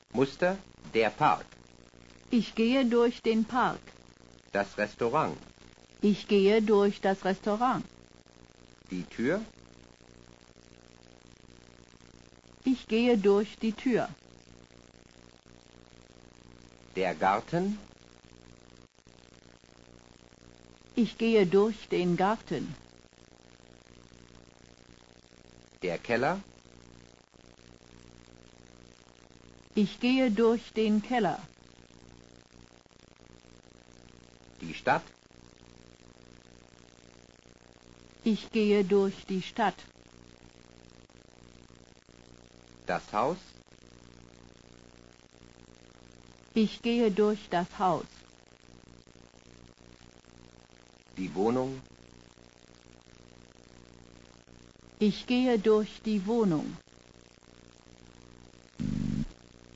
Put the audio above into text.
Muster, der Park. Ich gehe durch den Park. Das Restaurant. Ich gehe durch das Restaurant. Die Tür. Ich gehe durch die Tür. Der Garten. Ich gehe durch den Garten. Der Keller. Ich gehe durch den Keller. Die Stadt. Ich gehe durch die Stadt. Das Haus. Ich gehe durch das Haus. Die Wohnung. Ich gehe durch die Wohnung.